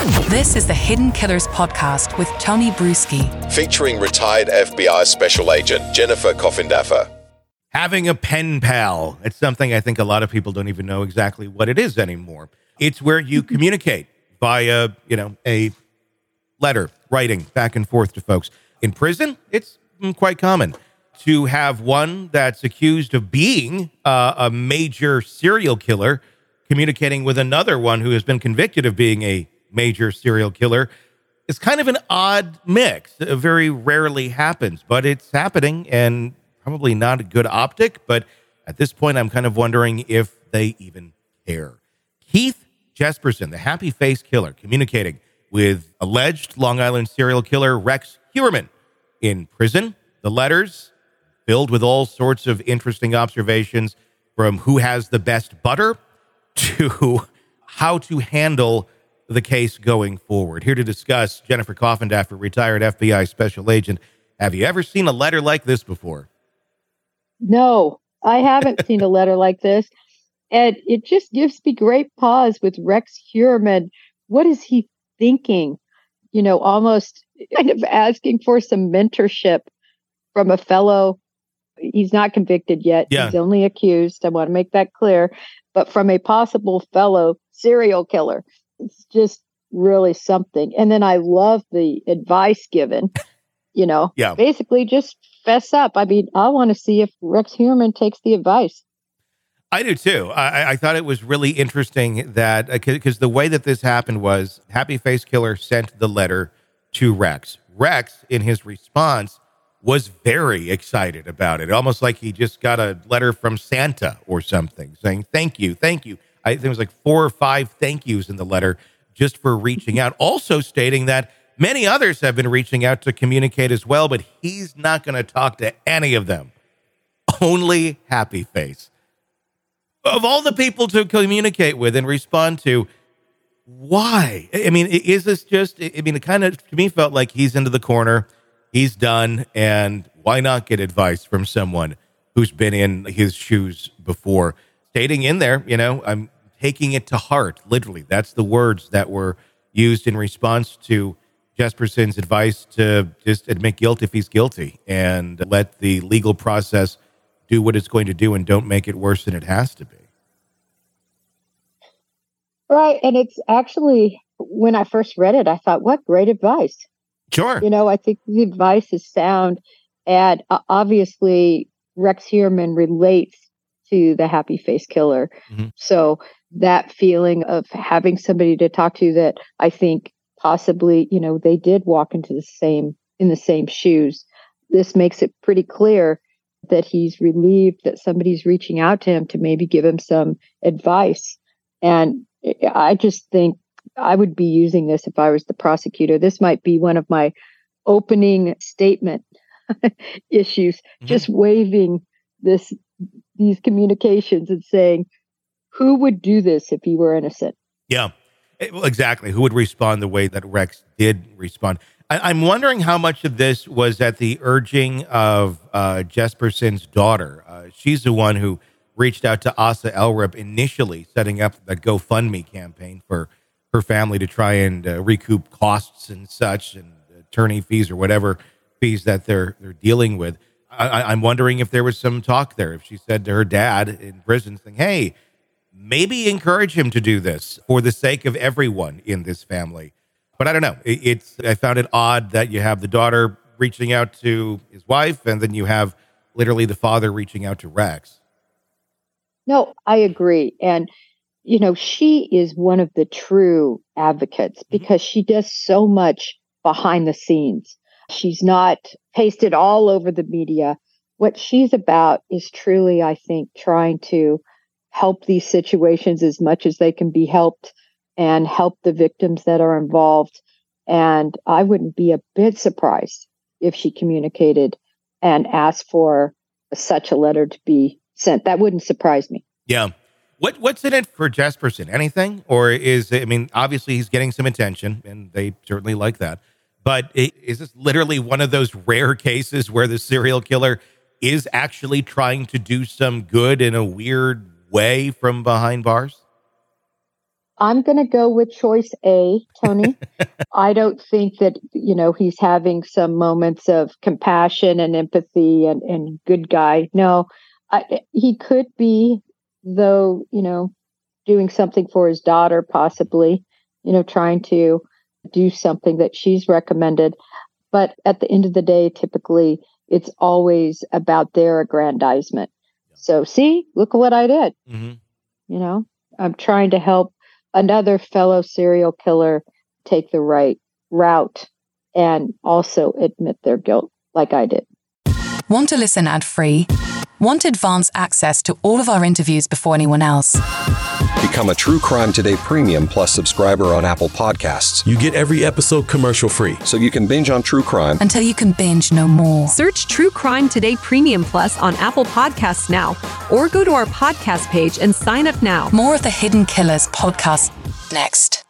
This is the Hidden Killers podcast with Tony Brueski, featuring retired FBI Special Agent Jennifer Coffindaffer. Having a pen pal, it's something I think a lot of people don't even know exactly what it is anymore. It's where you communicate via, a letter, writing back and forth to folks. In prison, it's quite common to have one that's accused of being a major serial killer communicating with another one who has been convicted of being a major serial killer. It's kind of an odd mix. It very rarely happens, but it's happening, and probably not a good optic. But at this point, I'm kind of wondering if they even care. Keith Jesperson, the happy face killer, communicating with alleged Long Island serial killer Rex Heuermann in prison. The letters filled with all sorts of interesting observations, from who has the best butter to how to handle the case going forward. Here to discuss, Jennifer Coffindaffer, retired FBI Special Agent. Have you ever seen a letter like this before? No, I haven't seen a letter like this. And it just gives me great pause with Rex Heuermann. What is he thinking? Almost kind of asking for some mentorship from a fellow. He's not convicted yet. Yeah. He's only accused. I want to make that clear. But from a possible fellow serial killer. It's just really something. And then I love the advice given, basically just fess up. I mean, I want to see if Rex Heuermann takes the advice. I do too. I thought it was really interesting that, because the way that this happened was Happy Face Killer sent the letter to Rex. Rex, in his response, was very excited about it. Almost like he just got a letter from Santa or something saying, thank you. I think it was like 4 or 5 thank yous in the letter just for reaching out. Also stating that many others have been reaching out to communicate as well, but he's not going to talk to any of them. Only Happy Face. Of all the people to communicate with and respond to, why? I mean, is this just, it kind of, to me, felt like he's into the corner, he's done, and why not get advice from someone who's been in his shoes before? Stating in there, I'm taking it to heart, literally. That's the words that were used in response to Jesperson's advice to just admit guilt if he's guilty and let the legal process do what it's going to do and don't make it worse than it has to be. Right. And it's actually, when I first read it, I thought, what great advice. Sure. I think the advice is sound. And obviously, Rex Heuermann relates to the Happy Face Killer. Mm-hmm. So that feeling of having somebody to talk to that I think possibly, they did walk into the same shoes. This makes it pretty clear that he's relieved that somebody's reaching out to him to maybe give him some advice. And I just think I would be using this if I was the prosecutor. This might be one of my opening statement issues, just waiving these communications and saying, who would do this if he were innocent? Yeah, well, exactly. Who would respond the way that Rex did respond? I'm wondering how much of this was at the urging of Jesperson's daughter. She's the one who reached out to Asa Elrib initially, setting up the GoFundMe campaign for her family to try and recoup costs and such, and attorney fees or whatever fees that they're dealing with. I'm wondering if there was some talk there, if she said to her dad in prison, saying, hey, maybe encourage him to do this for the sake of everyone in this family. But I don't know. I found it odd that you have the daughter reaching out to his wife, and then you have literally the father reaching out to Rex. No, I agree. And, she is one of the true advocates because she does so much behind the scenes. She's not pasted all over the media. What she's about is truly, I think, trying to help these situations as much as they can be helped and help the victims that are involved. And I wouldn't be a bit surprised if she communicated and asked for such a letter to be sent. That wouldn't surprise me. Yeah. What's in it for Jesperson? Anything? Or obviously he's getting some attention, and they certainly like that. But is this literally one of those rare cases where the serial killer is actually trying to do some good in a weird way from behind bars? I'm going to go with choice A, Tony. I don't think that, he's having some moments of compassion and empathy and good guy. No, he could be, though, doing something for his daughter, possibly, trying to do something that she's recommended. But at the end of the day, typically, it's always about their aggrandizement. So, see, look what I did. Mm-hmm. I'm trying to help another fellow serial killer take the right route and also admit their guilt like I did. Want to listen ad-free? Want advanced access to all of our interviews before anyone else? Become a True Crime Today Premium Plus subscriber on Apple Podcasts. You get every episode commercial-free. So you can binge on true crime until you can binge no more. Search True Crime Today Premium Plus on Apple Podcasts now, or go to our podcast page and sign up now. More of the Hidden Killers podcast next.